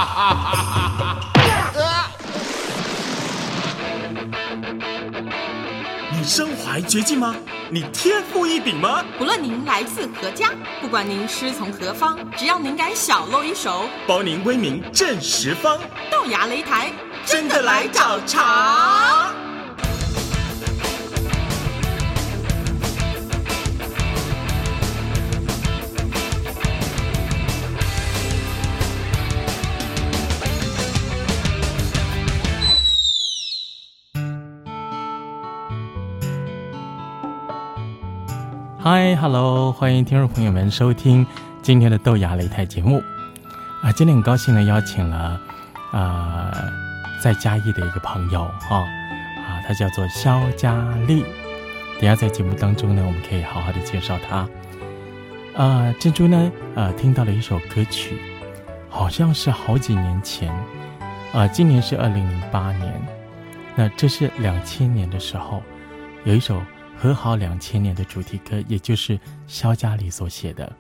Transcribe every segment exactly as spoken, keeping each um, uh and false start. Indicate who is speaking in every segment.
Speaker 1: 你身怀绝技吗？你天赋异禀吗？
Speaker 2: 不论您来自何家，不管您师从何方，只要您敢小露一手，
Speaker 1: 包您威名震十方。
Speaker 2: 豆芽擂台，
Speaker 1: 真的来找茬！
Speaker 3: 嗨 ，Hello， 欢迎听众朋友们收听今天的豆芽擂台节目啊！今天很高兴呢，邀请了啊、呃、在嘉义的一个朋友哈 啊, 啊，他叫做肖佳丽。等一下在节目当中呢，我们可以好好的介绍他。啊，珍珠呢，呃，听到了一首歌曲，好像是好几年前，啊，今年是二零零八年，那这是两千年的时候，有一首和好两千年的主题歌，也就是肖佳丽所写的。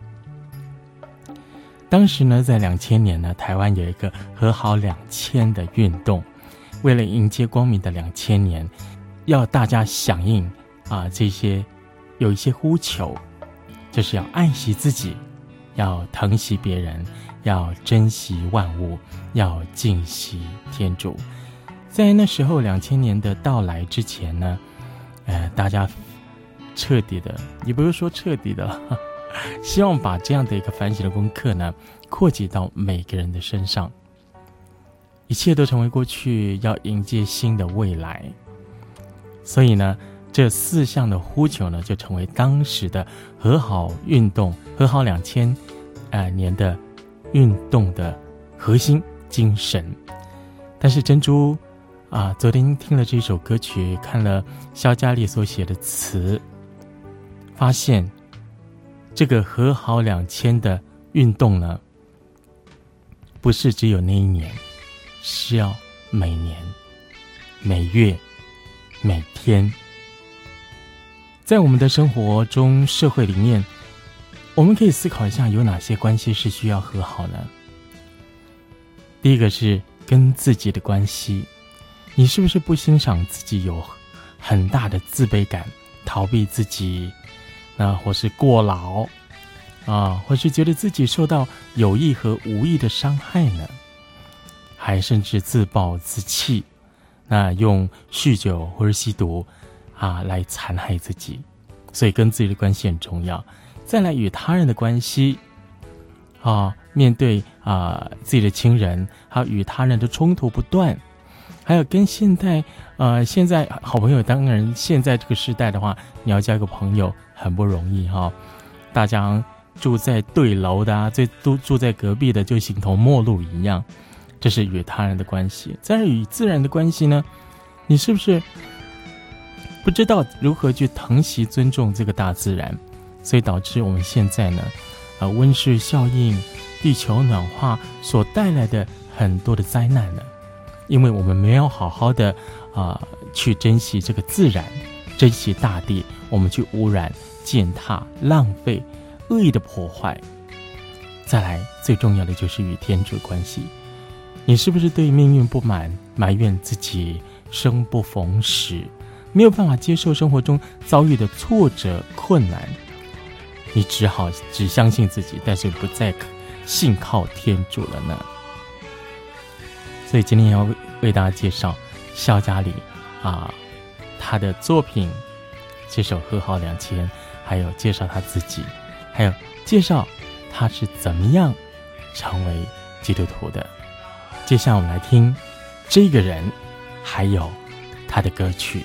Speaker 3: 当时呢，在两千年呢，台湾有一个和好两千的运动，为了迎接光明的两千年，要大家响应啊这些有一些呼求，就是要爱惜自己，要疼惜别人，要珍惜万物，要敬惜天主。在那时候两千年的到来之前呢，呃，大家彻底的，也不是说彻底的了，希望把这样的一个反省的功课呢，扩及到每个人的身上。一切都成为过去，要迎接新的未来。所以呢，这四项的呼求呢，就成为当时的和好运动、和好两千呃年的运动的核心精神。但是珍珠啊，昨天听了这首歌曲，看了肖佳丽所写的词，发现这个和好两千的运动呢，不是只有那一年，是要每年、每月、每天，在我们的生活中、社会里面，我们可以思考一下，有哪些关系是需要和好呢？第一个是跟自己的关系，你是不是不欣赏自己有很大的自卑感，逃避自己，那或是过劳啊，或是觉得自己受到有意和无意的伤害呢？还甚至自暴自弃，那用酗酒或者吸毒啊来残害自己。所以跟自己的关系很重要。再来与他人的关系啊，面对啊自己的亲人，还有与他人的冲突不断，还有跟现代呃现在好朋友，当然现在这个时代的话，你要交一个朋友很不容易哈、哦。大家住在对楼的啊，最都住在隔壁的就形同陌路一样，这是与他人的关系。再来与自然的关系呢，你是不是不知道如何去疼惜尊重这个大自然？所以导致我们现在呢，呃，温室效应、地球暖化所带来的很多的灾难呢，因为我们没有好好的啊、呃、去珍惜这个自然，珍惜大地，我们去污染、践踏、浪费、恶意的破坏。再来，最重要的就是与天主关系，你是不是对命运不满，埋怨自己生不逢时，没有办法接受生活中遭遇的挫折困难？你只好只相信自己，但是不再信靠天主了呢？所以今天要为大家介绍肖佳丽啊，他的作品，这首《和好两千》，还有介绍他自己，还有介绍他是怎么样成为基督徒的。接下来我们来听这个人，还有他的歌曲。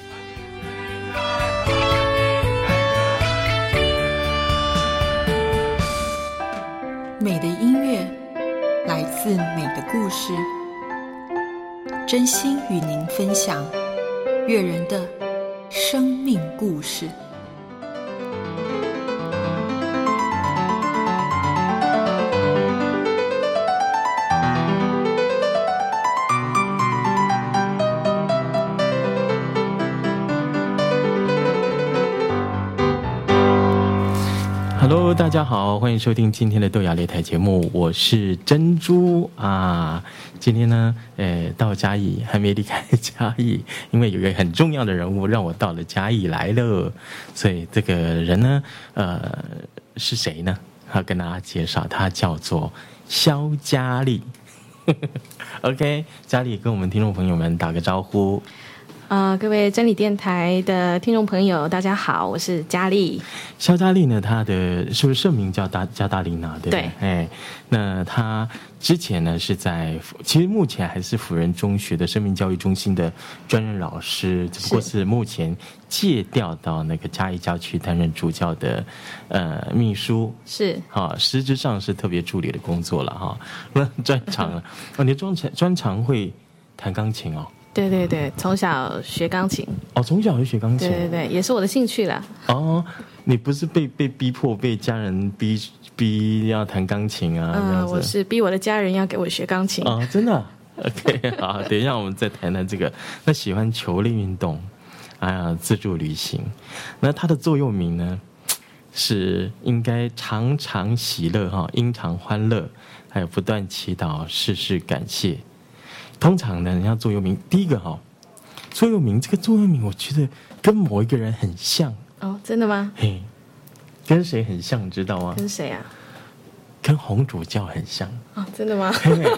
Speaker 2: 美的音乐来自美的故事，真心与您分享悦人的生命故事。
Speaker 3: Hello， 大家好，欢迎收听今天的豆芽擂台节目，我是珍珠啊。今天呢，呃，到嘉义还没离开嘉义，因为有一个很重要的人物让我到了嘉义来了，所以这个人呢，呃，是谁呢？要跟大家介绍，他叫做萧嘉丽。OK， 嘉丽跟我们听众朋友们打个招呼。
Speaker 4: 呃，各位真理电台的听众朋友，大家好，我是嘉丽。
Speaker 3: 萧嘉丽呢，她的是不是圣名叫大加大丽娜？对不对？对。哎，那她之前呢是在，其实目前还是辅仁中学的生命教育中心的专任老师，只不过是目前借调到那个嘉义教区担任主教的呃秘书，
Speaker 4: 是
Speaker 3: 哈、哦，实质上是特别助理的工作了哈。那、哦、专长了，哦，你的专长专长会弹钢琴哦。
Speaker 4: 对对对，从小学钢琴。
Speaker 3: 哦，从小就学钢琴。
Speaker 4: 对对对，也是我的兴趣啦。
Speaker 3: 哦，你不是被被逼迫、被家人逼逼要弹钢琴啊？
Speaker 4: 嗯、呃，我是逼我的家人要给我学钢琴。
Speaker 3: 哦，真的、啊、？OK， 好，等一下我们再谈谈这个。那喜欢球类运动，啊，自助旅行。那他的座右铭呢，是应该常常喜乐哈，因常欢乐，还有不断祈祷，事事感谢。通常呢，人家座右铭，第一个哈，座右铭这个座右铭，我觉得跟某一个人很像
Speaker 4: 哦，真的吗？
Speaker 3: 嘿，跟谁很像，你知道吗？
Speaker 4: 跟谁啊？
Speaker 3: 跟洪主教很像
Speaker 4: 哦，真的吗？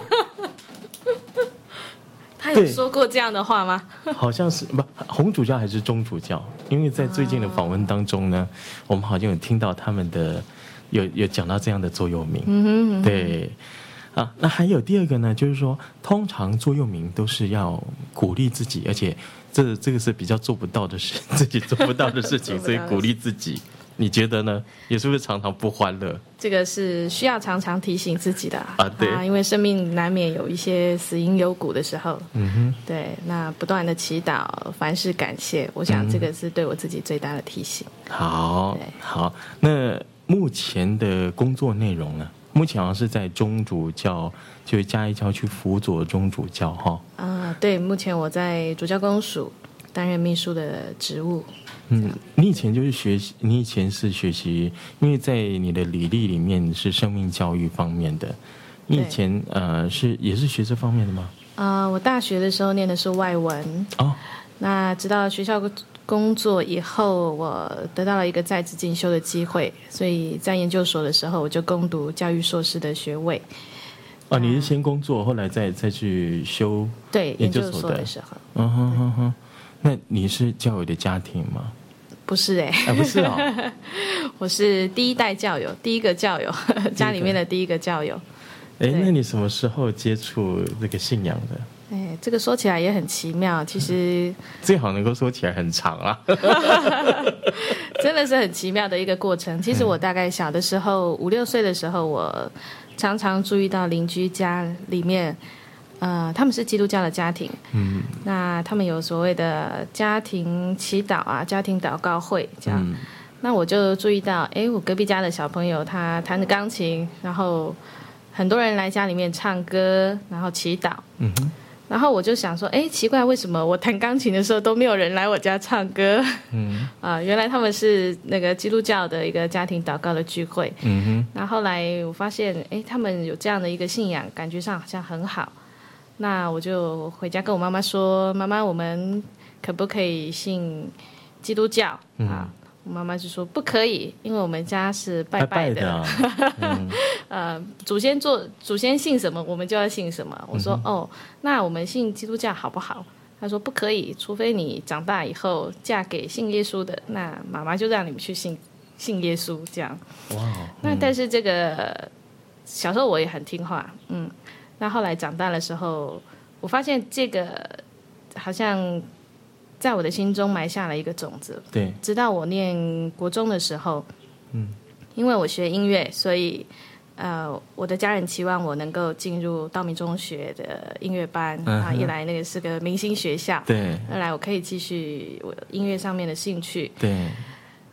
Speaker 4: 他有说过这样的话吗？
Speaker 3: 好像是不，洪主教还是钟主教？因为在最近的访问当中呢，哦、我们好像有听到他们的有有讲到这样的座右铭，嗯哼嗯哼对。啊，那还有第二个呢，就是说，通常座右铭都是要鼓励自己，而且这这个是比较做不到的事，自己做不到的事情，所以鼓励自己。你觉得呢？也是不是常常不欢乐？
Speaker 4: 这个是需要常常提醒自己的
Speaker 3: 啊，对
Speaker 4: 啊，因为生命难免有一些死因有谷的时候。
Speaker 3: 嗯哼，
Speaker 4: 对，那不断的祈祷，凡事感谢，我想这个是对我自己最大的提醒。
Speaker 3: 嗯、好，好，那目前的工作内容呢？目前好像是在中主教，就是嘉义教区辅佐中主教哈。
Speaker 4: 啊，对，目前我在主教公署担任秘书的职务。
Speaker 3: 嗯，你以前就是学习，你以前是学习，因为在你的履历里面是生命教育方面的，你以前呃是也是学这方面的吗？
Speaker 4: 啊、呃，我大学的时候念的是外文
Speaker 3: 哦，
Speaker 4: 那直到学校工作以后，我得到了一个在职进修的机会，所以在研究所的时候，我就攻读教育硕士的学位。
Speaker 3: 哦，你是先工作，后来再再去修
Speaker 4: 对
Speaker 3: 研究
Speaker 4: 所的时候。
Speaker 3: 嗯哼哼哼，那你是教友的家庭吗？
Speaker 4: 不是哎、欸，
Speaker 3: 啊不是哦，
Speaker 4: 我是第一代教友，第一个教友，家里面的第一个教友。
Speaker 3: 哎，那你什么时候接触这个信仰的？
Speaker 4: 哎，这个说起来也很奇妙，其实
Speaker 3: 最好能够说起来很长啊，
Speaker 4: 真的是很奇妙的一个过程。其实我大概小的时候，五六岁的时候，我常常注意到邻居家里面，呃，他们是基督教的家庭，嗯，那他们有所谓的家庭祈祷啊，家庭祷告会这样。嗯、那我就注意到，哎，我隔壁家的小朋友他弹着钢琴，然后很多人来家里面唱歌，然后祈祷，嗯哼。然后我就想说，哎，奇怪，为什么我弹钢琴的时候都没有人来我家唱歌？嗯，啊、呃，原来他们是那个基督教的一个家庭祷告的聚会。嗯哼。那后来我发现，哎，他们有这样的一个信仰，感觉上好像很好。那我就回家跟我妈妈说，妈妈，我们可不可以信基督教、嗯、啊？我妈妈就说不可以，因为我们家是拜拜的，拜拜的啊嗯、呃，祖先做祖先信什么，我们就要信什么。我说、嗯、哦，那我们信基督教好不好？她说不可以，除非你长大以后嫁给信耶稣的，那妈妈就让你们去信信耶稣这样。哇、嗯，那但是这个小时候我也很听话，嗯，那后来长大的时候，我发现这个好像在我的心中埋下了一个种子。
Speaker 3: 对，
Speaker 4: 直到我念国中的时候，嗯，因为我学音乐，所以呃，我的家人期望我能够进入道明中学的音乐班、嗯、啊，一来那个是个明星学校，
Speaker 3: 对，
Speaker 4: 二来我可以继续我音乐上面的兴趣，
Speaker 3: 对。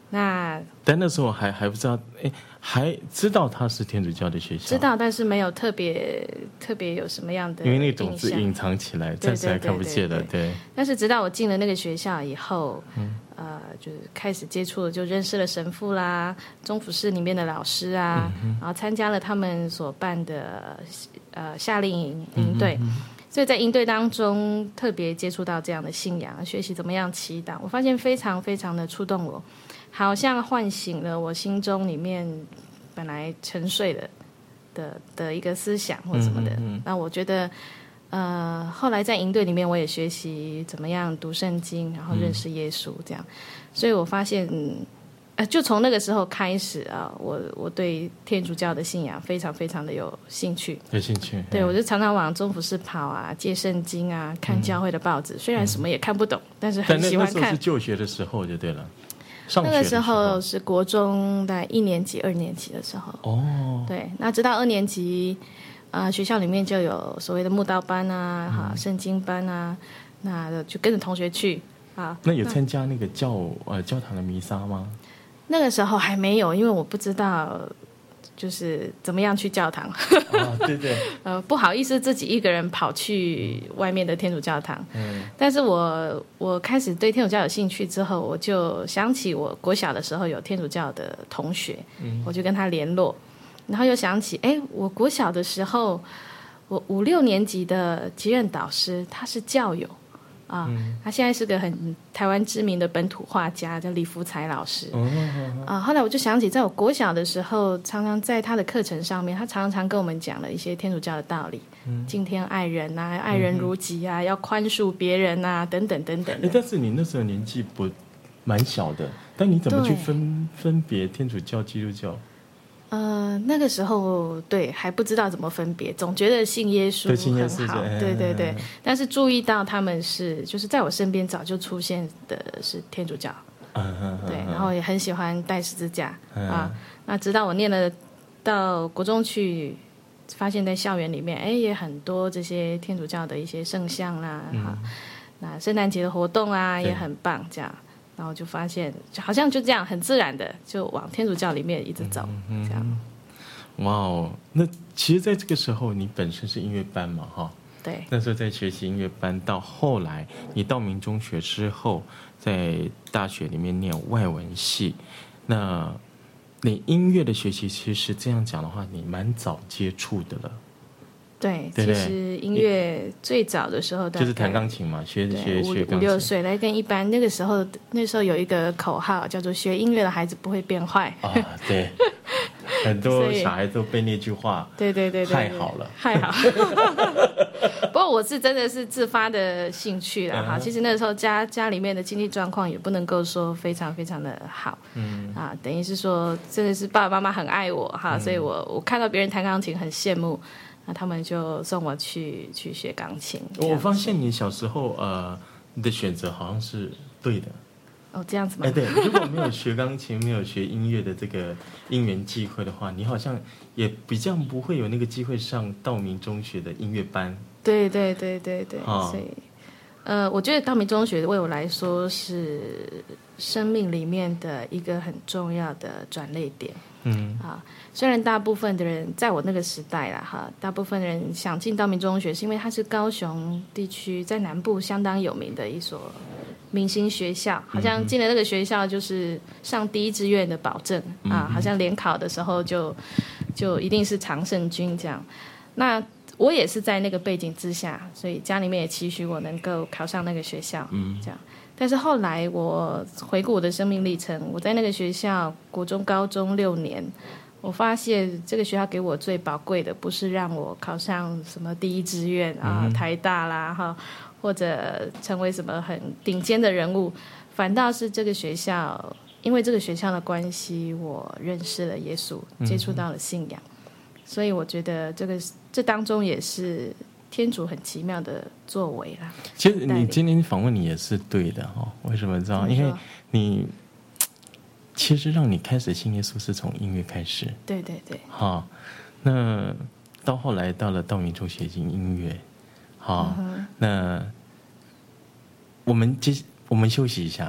Speaker 4: 那
Speaker 3: 但那时候还还不知道，哎，还知道它是天主教的学校，
Speaker 4: 知道，但是没有特别特别有什么样的印象，
Speaker 3: 因为那种子隐藏起来，暂时还看不见了。对。
Speaker 4: 但是直到我进了那个学校以后，嗯，呃，就是开始接触了，就认识了神父啦、中辅室里面的老师啊，嗯、然后参加了他们所办的呃夏令营营队。嗯所以在营队当中特别接触到这样的信仰，学习怎么样祈祷，我发现非常非常的触动我，好像唤醒了我心中里面本来沉睡的的的一个思想或什么的。嗯嗯嗯那我觉得呃，后来在营队里面我也学习怎么样读圣经，然后认识耶稣这样。所以我发现呃，就从那个时候开始啊，我我对天主教的信仰非常非常的有兴趣，
Speaker 3: 有兴趣。
Speaker 4: 对，我就常常往中辅室跑啊，借圣经啊，看教会的报纸。嗯、虽然什么也看不懂，但是很喜欢看。
Speaker 3: 但那时候是就学的时候就对了，上学
Speaker 4: 那个时候是国中大概一年级、二年级的时候。哦，对，那直到二年级，啊、呃，学校里面就有所谓的慕道班啊，哈、嗯，圣经班啊，那就跟着同学去啊。
Speaker 3: 那有参加那个教呃教堂的弥撒吗？
Speaker 4: 那个时候还没有，因为我不知道就是怎么样去教堂。
Speaker 3: 哦，对对。
Speaker 4: 呃，不好意思自己一个人跑去外面的天主教堂。嗯。但是我我开始对天主教有兴趣之后，我就想起我国小的时候有天主教的同学，嗯、我就跟他联络，然后又想起，哎，我国小的时候，我五六年级的级任导师他是教友。啊、嗯，他现在是个很台湾知名的本土画家，叫李福才老师。哦哦哦、啊，后来我就想起，在我国小的时候，常常在他的课程上面，他常常跟我们讲了一些天主教的道理，嗯、敬天爱人啊，爱人如己啊，嗯、要宽恕别人啊，等等等等。
Speaker 3: 但是你那时候年纪不蛮小的，但你怎么去分分别天主教、基督教？
Speaker 4: 呃，那个时候对还不知道怎么分别，总觉得信耶稣很好，对对对。但是注意到他们是就是在我身边早就出现的是天主教，嗯、对，然后也很喜欢带十字架、嗯、啊。那直到我念了到国中去，发现在校园里面，哎，也很多这些天主教的一些圣像啦，嗯、哈，那圣诞节的活动啊也很棒，这样。然后就发现，好像就这样很自然的就往天主教里面一直走，嗯、这样。
Speaker 3: 哇哦，那其实在这个时候，你本身是音乐班嘛，哈？
Speaker 4: 对。
Speaker 3: 那时候在学习音乐班，到后来你到明中学之后，在大学里面念外文系，那你音乐的学习，其实这样讲的话，你蛮早接触的了。
Speaker 4: 对，其实音乐最早的时候
Speaker 3: 就是弹钢琴嘛，学学学钢琴，
Speaker 4: 五六岁来跟一般那个时候，那时候有一个口号叫做"学音乐的孩子不会变坏"。
Speaker 3: 啊，对，很多小孩都被那句话，
Speaker 4: 对对对对，
Speaker 3: 害好了，
Speaker 4: 害好。不过我是真的是自发的兴趣啦，哈、嗯。其实那时候家家里面的经济状况也不能够说非常非常的好，嗯啊，等于是说真的是爸爸妈妈很爱我哈，嗯、所以我我看到别人弹钢琴很羡慕。那他们就送我去去学钢琴。
Speaker 3: 我发现你小时候呃，你的选择好像是对的。
Speaker 4: 哦，这样子吗？
Speaker 3: 哎，对，如果没有学钢琴，没有学音乐的这个因缘际会的话，你好像也比较不会有那个机会上道明中学的音乐班。
Speaker 4: 对对对对对，哦、所以呃，我觉得道明中学为我来说是生命里面的一个很重要的转捩点。嗯啊，虽然大部分的人在我那个时代啦，哈，大部分的人想进道明中学，是因为它是高雄地区在南部相当有名的一所明星学校，好像进了那个学校就是上第一志愿的保证、嗯、啊，好像联考的时候就就一定是常胜军这样。那我也是在那个背景之下，所以家里面也期许我能够考上那个学校，嗯，这样。但是后来我回顾我的生命历程，我在那个学校国中高中六年，我发现这个学校给我最宝贵的不是让我考上什么第一志愿啊、嗯、台大啦哈，或者成为什么很顶尖的人物，反倒是这个学校，因为这个学校的关系，我认识了耶稣，接触到了信仰、嗯、所以我觉得这个这当中也是天主很奇妙的作为啦。
Speaker 3: 其实你今天访问你也是对的哦，为什么知道？因为你其实让你开始信耶稣是从音乐开始。
Speaker 4: 对对对。
Speaker 3: 好，那到后来到了道明中学进音乐，好，嗯、那我们接我们休息一下，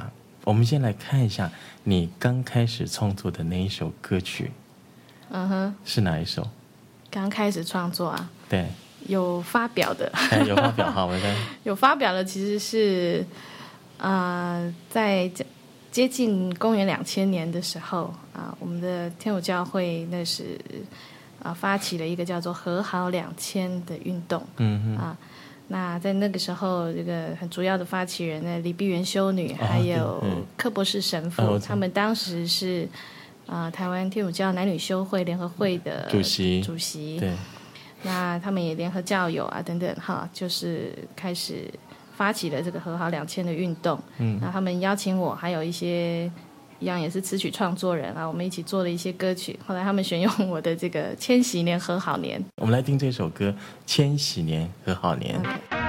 Speaker 3: 我们先来看一下你刚开始创作的那一首歌曲，
Speaker 4: 嗯哼，
Speaker 3: 是哪一首？
Speaker 4: 刚开始创作啊，
Speaker 3: 对，
Speaker 4: 有发表的，
Speaker 3: 哎，有发表哈，我看
Speaker 4: 有发表的其实是，呃，在接近公元两千年的时候啊、我们的天主教会那是啊、发起了一个叫做和好两千的运动，
Speaker 3: 嗯哼，
Speaker 4: 啊，那在那个时候，这个很主要的发起人呢，李碧元修女，
Speaker 3: 哦
Speaker 4: 还有
Speaker 3: 对嗯
Speaker 4: 柯博士神父，
Speaker 3: 哦我知道
Speaker 4: 他们当时是啊、呃台湾天主教男女修会联合会的
Speaker 3: 主席
Speaker 4: 主席，
Speaker 3: 对，
Speaker 4: 那他们也联合教友啊等等哈，就是开始发起了这个和好两千的运动。
Speaker 3: 嗯，
Speaker 4: 那他们邀请我，还有一些一样也是词曲创作人啊，我们一起做了一些歌曲。后来他们选用我的这个《千禧年和好年》。
Speaker 3: 我们来听这首歌《千禧年和好年》。
Speaker 4: OK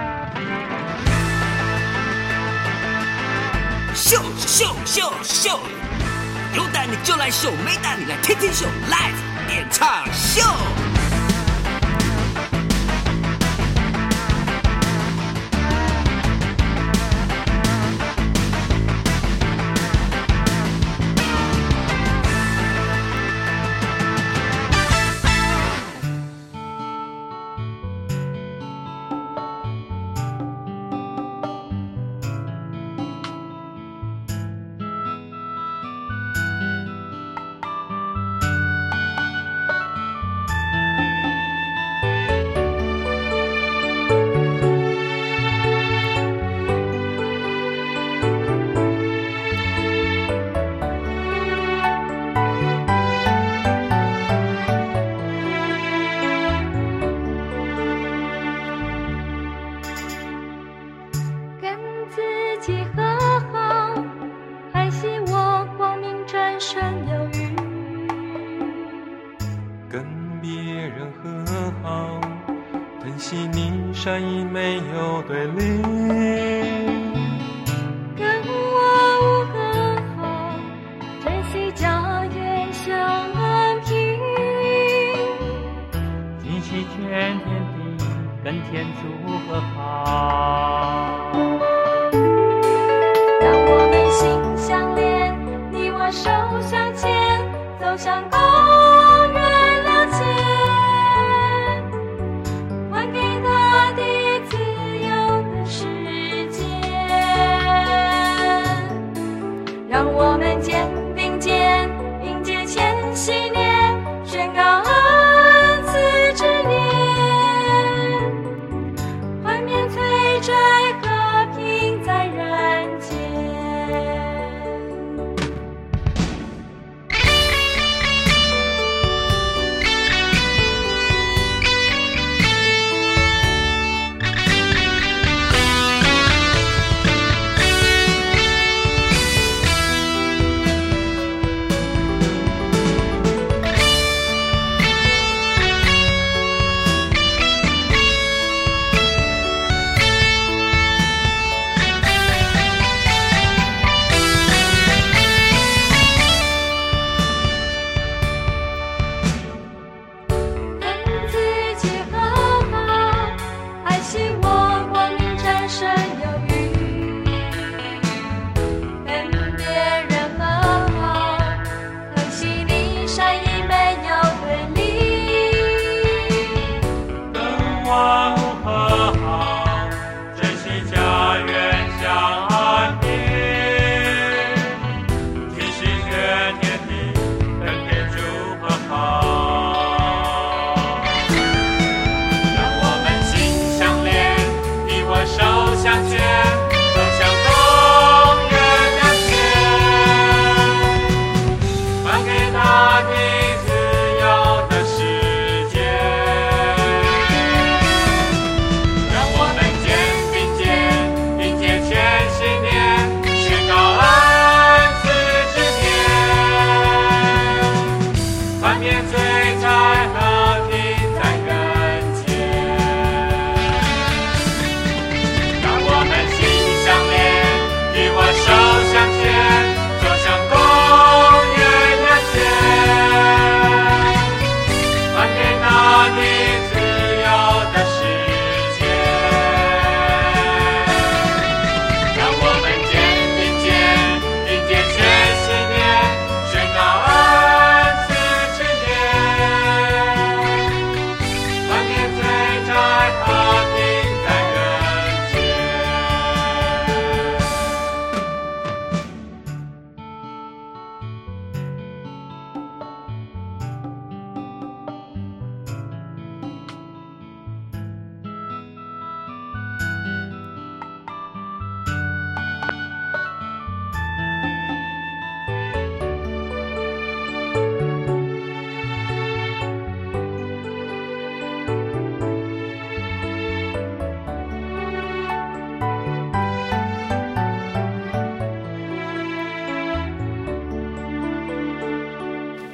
Speaker 5: 秀秀秀秀，有胆你就来秀，没胆你来天天秀 ，Live 演唱秀。
Speaker 6: 善意没有对立，
Speaker 7: 跟我无和好，珍惜家园相平，
Speaker 8: 今夕全天地跟天主和好，
Speaker 7: 让我们心相连，你我手相牵，走向公元两千，还给大地自由的时间，让我们肩并肩迎接千禧年，宣告恩赐之年，幻灭催债，和平在人间。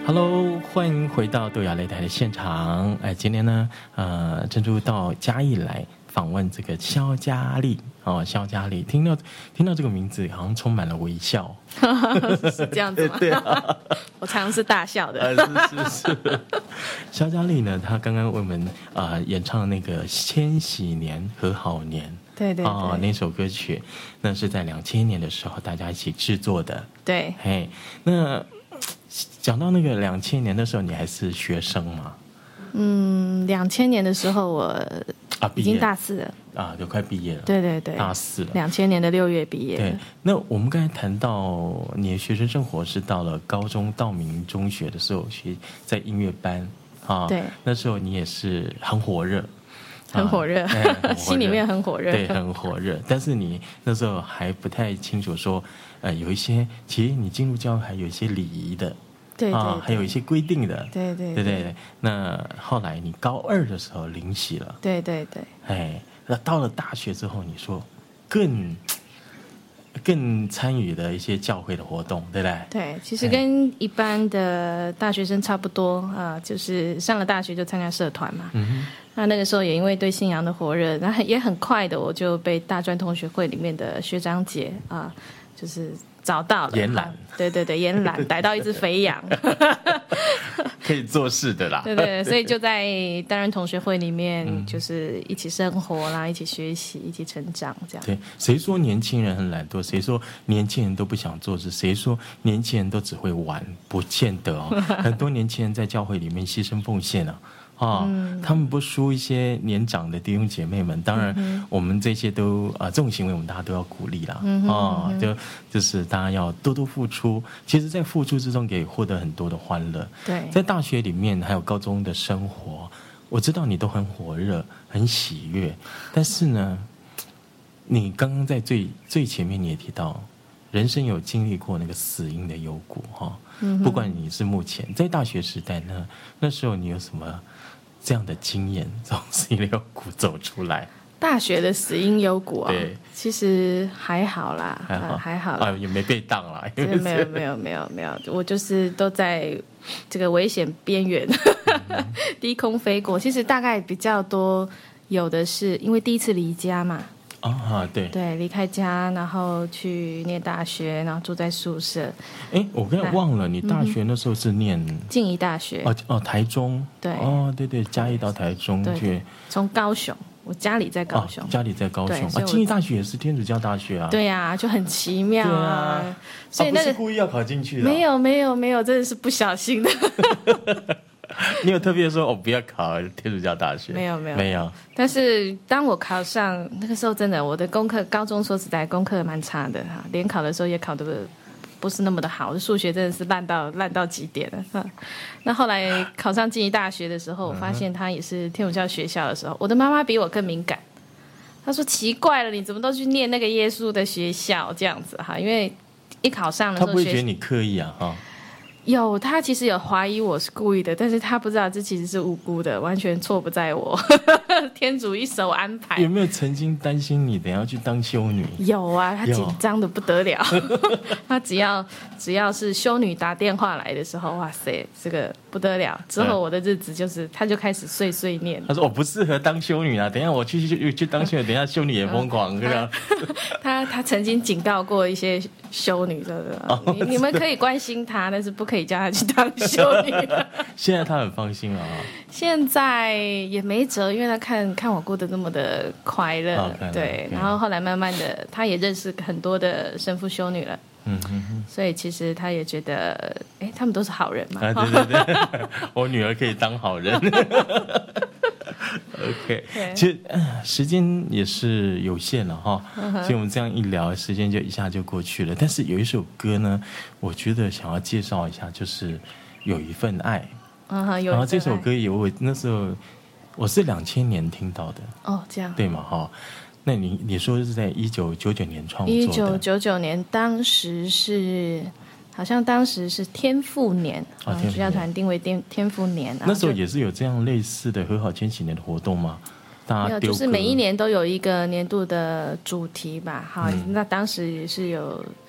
Speaker 3: Hello， 欢迎回到豆芽擂台的现场。哎，今天呢，呃，珍珠到嘉义来访问这个萧嘉丽哦，萧嘉丽，听到听到这个名字，好像充满了微笑，
Speaker 4: 是这样子吗？
Speaker 3: 对啊，
Speaker 4: 我常常是大笑的。
Speaker 3: 呃、是是是。萧嘉丽呢，她刚刚为我们呃演唱那个《千禧年和好年》。
Speaker 4: 对对对、
Speaker 3: 哦，那首歌曲，那是在两千年的时候大家一起制作的。
Speaker 4: 对，
Speaker 3: 嘿，那讲到那个两千年的时候，你还是学生吗？
Speaker 4: 嗯，两千年的时候我
Speaker 3: 啊，
Speaker 4: 已经大四了
Speaker 3: 啊，就快毕业了。
Speaker 4: 对对对，
Speaker 3: 大四了。
Speaker 4: 两千年的六月毕业。
Speaker 3: 对，那我们刚才谈到你的学生生活是到了高中道明中学的时候学在音乐班啊，
Speaker 4: 对，
Speaker 3: 那时候你也是很火热。
Speaker 4: 很火热，
Speaker 3: 啊哎、
Speaker 4: 心里面很火热，
Speaker 3: 对，很火热。但是你那时候还不太清楚说，呃，有一些其实你进入教会还有一些礼仪的，
Speaker 4: 对 对, 对、
Speaker 3: 啊，还有一些规定的，
Speaker 4: 对对
Speaker 3: 对 对, 对, 对。那后来你高二的时候领洗了，
Speaker 4: 对对对。
Speaker 3: 哎，那到了大学之后，你说更更参与的一些教会的活动，对不对？
Speaker 4: 对，其实跟一般的大学生差不多啊、呃，就是上了大学就参加社团嘛。嗯哼。那那个时候也因为对信仰的火热，然后也很快的我就被大专同学会里面的学长姐啊、呃，就是找到了
Speaker 3: 延揽，
Speaker 4: 对对对，延揽逮到一只肥羊，
Speaker 3: 可以做事的啦。
Speaker 4: 对对，所以就在大专同学会里面，就是一起生活啦，一起学习，一起成长，这样。
Speaker 3: 对，谁说年轻人很懒惰？谁说年轻人都不想做事？谁说年轻人都只会玩？不见得哦，很多年轻人在教会里面牺牲奉献啊。啊、嗯，他们不输一些年长的弟兄姐妹们。当然，嗯、我们这些都啊、呃，这种行为我们大家都要鼓励啦。嗯啊，就就是大家要多多付出。其实，在付出之中，可以获得很多的欢乐。
Speaker 4: 对，
Speaker 3: 在大学里面还有高中的生活，我知道你都很火热、很喜悦。但是呢，你刚刚在最最前面你也提到，人生有经历过那个死荫的幽谷哈。嗯、不管你是目前在大学时代呢，那时候你有什么？这样的经验从死荫幽谷走出来，
Speaker 4: 大学的死荫幽谷啊，其实还好啦，还好，呃、还好啦，
Speaker 3: 啊，也没被当啦，
Speaker 4: 没有没有没有没有没有，我就是都在这个危险边缘低空飞过。其实大概比较多有的是因为第一次离家嘛。
Speaker 3: 啊，对
Speaker 4: 对，离开家，然后去念大学，然后住在宿舍。
Speaker 3: 哎，我刚才忘了，你大学那时候是念
Speaker 4: 静宜大学
Speaker 3: 哦哦，台中。
Speaker 4: 对，
Speaker 3: 哦，对对，嘉义到台中去。
Speaker 4: 从高雄，我家里在高雄，
Speaker 3: 哦、家里在高雄啊。静宜大学也是天主教大学啊。
Speaker 4: 对呀、啊，就很奇妙啊。
Speaker 3: 啊
Speaker 4: 所以那个、
Speaker 3: 啊、不是故意要考进去的、啊。
Speaker 4: 没有没有没有，真的是不小心的。
Speaker 3: 你有特别说我不要考天主教大学？
Speaker 4: 没有没有
Speaker 3: 没有。
Speaker 4: 但是当我考上那个时候，真的我的功课，高中说实在功课蛮差的哈，联考的时候也考得不是那么的好，数学真的是烂到烂到极点了。那后来考上静宜大学的时候，我发现它也是天主教学校的时候，我的妈妈比我更敏感。她说奇怪了，你怎么都去念那个耶稣的学校这样子哈？因为一考上的时候，
Speaker 3: 她不会觉得你刻意啊哈？
Speaker 4: 有，他其实有怀疑我是故意的，但是他不知道这其实是无辜的，完全错不在我，天主一手安排。
Speaker 3: 有没有曾经担心你等一下去当修女？
Speaker 4: 有啊，他紧张的不得了。他只要只要是修女打电话来的时候，哇塞，这个不得了。之后我的日子就是，他就开始碎碎念。
Speaker 3: 他说我不适合当修女啊，等一下我去去去当修女，等一下修女也疯狂这样。
Speaker 4: 他他曾经警告过一些修女，对不对？哦、你你们可以关心他，但是不可以。可以叫他去当修女。
Speaker 3: 现在他很放心了、哦、
Speaker 4: 现在也没辙，因为他看看我过得那么的快乐、哦、对，然后后来慢慢的他也认识很多的神父修女了，嗯哼哼，所以其实他也觉得哎，他们都是好人嘛、
Speaker 3: 啊、对对对我女儿可以当好人。OK， 其实、呃、时间也是有限了哈，所以我们这样一聊，时间就一下就过去了。但是有一首歌呢，我觉得想要介绍一下，就是有一份爱。嗯哼，有一份爱。然后这首歌也我那时候我是两千年听到的。哦，这样对嘛哈？那你你说是在一九九九年创作的？
Speaker 4: 一九九九年，当时是。好像当时是天父年，啊，学校团定为天天父年。
Speaker 3: 那时候也是有这样类似的和好千禧年的活动吗？大家
Speaker 4: 丢歌，就是每一年都有一个年度的主题吧。好，嗯、那当时也是有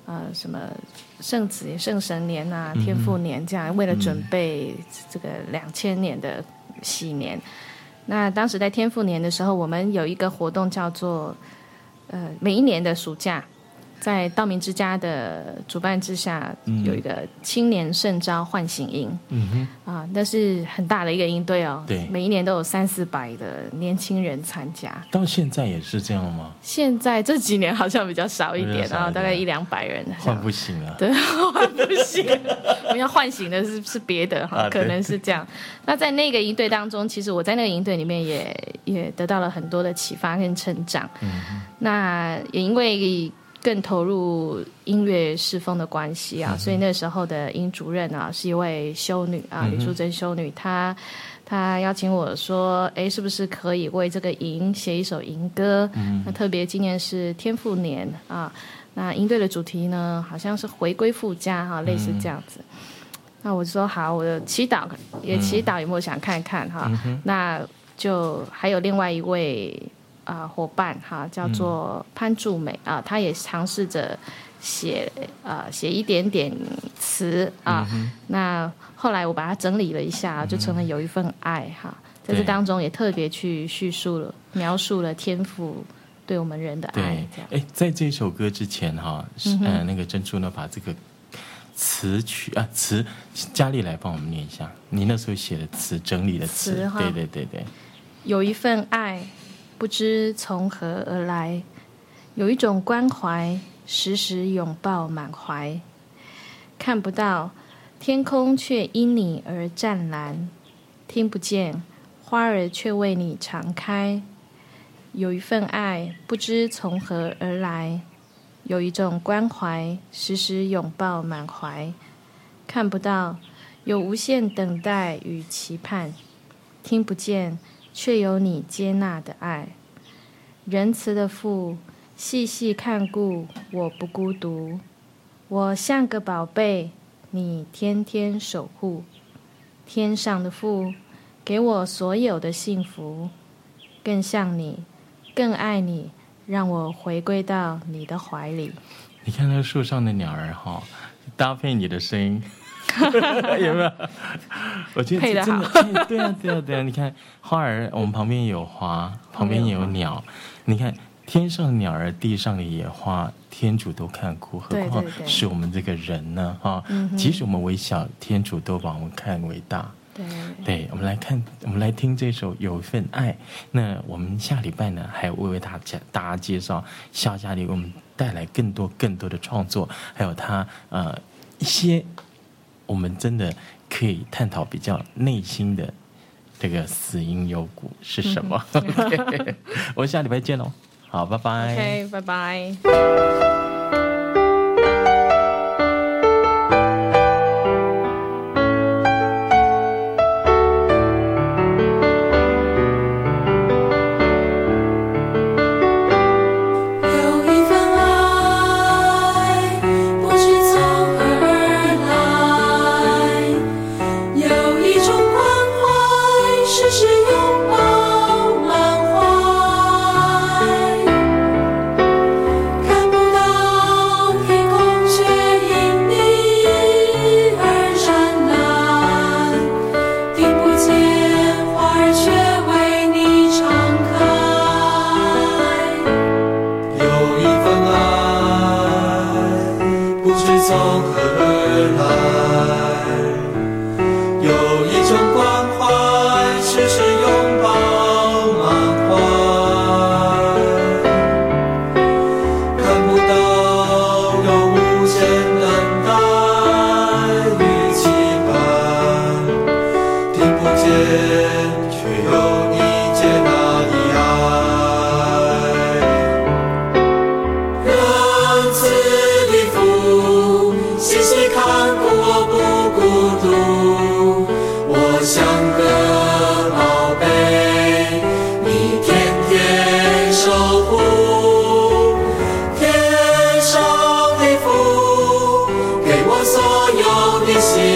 Speaker 4: 呃什么圣子圣神年啊、天父年这样，为了准备这个两千年的喜年。那当时在天父年的时候，我们有一个活动叫做呃每一年的暑假，在道明之家的主办之下，嗯、有一个青年圣召唤醒营，嗯哼，啊，那是很大的一个营队哦，
Speaker 3: 对，
Speaker 4: 每一年都有三四百的年轻人参加。
Speaker 3: 到现在也是这样吗？
Speaker 4: 现在这几年好像比较少一点啊，大概一两百人。
Speaker 3: 唤不醒了，
Speaker 4: 对，唤不醒了。我们要唤醒的是是别的哈、啊，可能是这样。那在那个营队当中，其实我在那个营队里面也也得到了很多的启发跟成长。嗯，那也因为更投入音乐侍奉的关系啊，嗯、所以那时候的营主任啊是一位修女啊，李淑珍修女，她她邀请我说，哎，是不是可以为这个营写一首营歌？嗯、那特别今年是天父年啊，那营队的主题呢，好像是回归父家哈、啊，类似这样子。嗯、那我说好，我的祈祷也祈祷有没有想看看哈、啊嗯，那就还有另外一位。啊、呃，伙伴哈，叫做潘祝美啊，她也尝试着写啊写一点点词啊、嗯。那后来我把它整理了一下，就成了有一份爱哈。在这当中也特别去叙述了、描述了天父对我们人的爱。
Speaker 3: 对，哎，在这首歌之前哈，嗯、呃，那个珍珠呢，把这个词曲啊词佳丽来帮我们念一下。你那时候写的词，整理的词，对对对对，
Speaker 4: 有一份爱。不知从何而来，有一种关怀，时时拥抱满怀。看不到天空，却因你而湛蓝；听不见花儿，却为你常开。有一份爱，不知从何而来，有一种关怀，时时拥抱满怀。看不到，有无限等待与期盼；听不见。却有你接纳的爱，仁慈的父，细细看顾我不孤独，我像个宝贝，你天天守护。天上的父，给我所有的幸福，更像你，更爱你，让我回归到你的怀里。
Speaker 3: 你看那树上的鸟儿哈，搭配你的声音。有没有？我觉得真的，对啊，对啊，对啊！你看花儿，我们旁边有花，旁边也有鸟。你看天上的鸟儿，地上的野花，天主都看顾，何况是我们这个人呢？哈，即使我们微小，天主都把我们看为大。对，对，我们来看，我们来听这首《有一份爱》。那我们下礼拜呢，还会为大家大家介绍夏佳丽为我们带来更多更多的创作，还有他呃一些。我们真的可以探讨比较内心的这个死因幽谷是什么？嗯、okay, 我们下礼拜见喽！好，拜拜。
Speaker 4: OK， 拜拜。
Speaker 9: 所有的心。